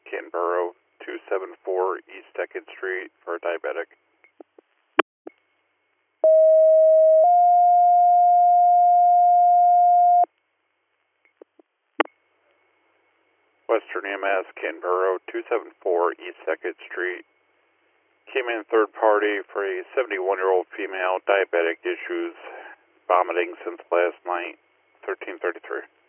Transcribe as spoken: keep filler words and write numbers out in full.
Canberra, two seven four East Second Street for a diabetic. Western E M S, Canberra, two seven four East Second Street. Came in third party for a seventy-one-year-old female, diabetic, issues, vomiting since last night, thirteen thirty-three.